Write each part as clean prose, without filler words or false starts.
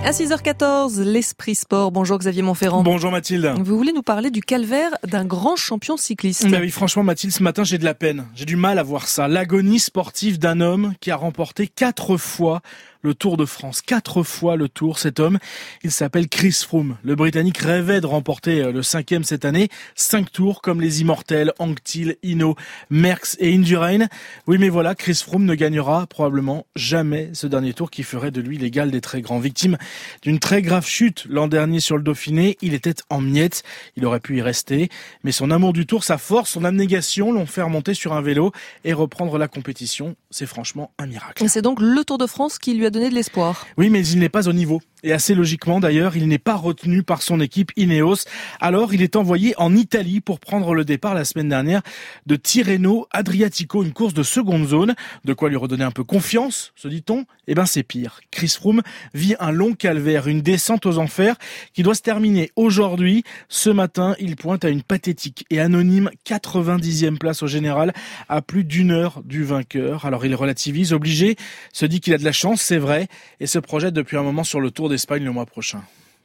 À 6h14, l'Esprit Sport. Bonjour Xavier Montferrand. Bonjour Mathilde. Vous voulez nous parler du calvaire d'un grand champion cycliste. Oui, franchement Mathilde, ce matin j'ai de la peine. J'ai du mal à voir ça. L'agonie sportive d'un homme qui a remporté 4 fois le Tour de France. 4 fois le Tour, cet homme. Il s'appelle Chris Froome. Le Britannique rêvait de remporter le 5e cette année. 5 tours comme les immortels Anquetil, Hinault, Merckx et Indurain. Oui, mais voilà, Chris Froome ne gagnera probablement jamais ce dernier tour qui ferait de lui l'égal des très grands. Victime d'une très grave chute l'an dernier sur le Dauphiné, il était en miettes. Il aurait pu y rester. Mais son amour du Tour, sa force, son abnégation l'ont fait remonter sur un vélo et reprendre la compétition. C'est franchement un miracle. Et c'est donc le Tour de France qui lui a donné de l'espoir. Oui, mais il n'est pas au niveau. Et assez logiquement d'ailleurs, il n'est pas retenu par son équipe Ineos. Alors il est envoyé en Italie pour prendre le départ la semaine dernière de Tirreno Adriatico, une course de seconde zone. De quoi lui redonner un peu confiance, se dit-on. Eh ben c'est pire. Chris Froome vit un long calvaire, une descente aux enfers qui doit se terminer aujourd'hui. Ce matin, il pointe à une pathétique et anonyme 90e place au général, à plus d'1 heure du vainqueur. Alors il relativise, obligé, se dit qu'il a de la chance, c'est vrai, et se projette depuis un moment sur le Tour d'Espagne le mois prochain.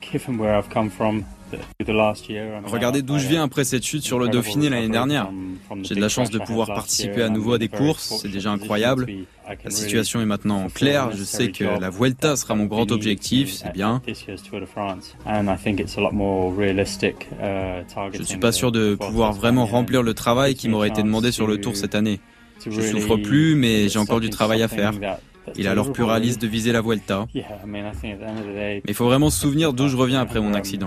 Regardez d'où je viens après cette chute sur le Dauphiné l'année dernière. J'ai de la chance de pouvoir participer à nouveau à des courses, c'est déjà incroyable. La situation est maintenant claire, je sais que la Vuelta sera mon grand objectif, c'est bien. Je ne suis pas sûr de pouvoir vraiment remplir le travail qui m'aurait été demandé sur le Tour cette année. Je souffre plus, mais j'ai encore du travail à faire. Il est alors plus réaliste de viser la Vuelta. Mais il faut vraiment se souvenir d'où je reviens après mon accident.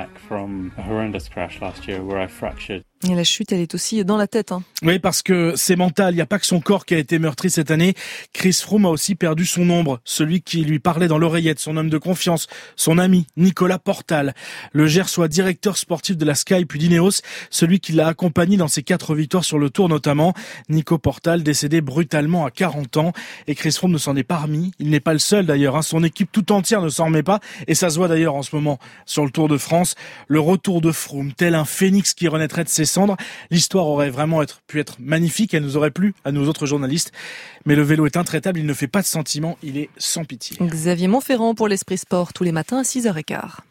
Et la chute, elle est aussi dans la tête. Oui, parce que c'est mental. Il n'y a pas que son corps qui a été meurtri cette année. Chris Froome a aussi perdu son ombre. Celui qui lui parlait dans l'oreillette, son homme de confiance, son ami, Nicolas Portal. Le Gersois directeur sportif de la Sky puis d'Ineos, celui qui l'a accompagné dans ses 4 victoires sur le Tour notamment. Nico Portal, décédé brutalement à 40 ans. Et Chris Froome ne s'en est pas remis. Il n'est pas le seul d'ailleurs. Son équipe tout entière ne s'en remet pas. Et ça se voit d'ailleurs en ce moment sur le Tour de France. Le retour de Froome, tel un phénix qui renaîtrait de ses cendres. L'histoire aurait vraiment pu être magnifique, elle nous aurait plu à nous autres journalistes. Mais le vélo est intraitable, il ne fait pas de sentiments, il est sans pitié. Xavier Montferrand pour l'Esprit Sport, tous les matins à 6h15.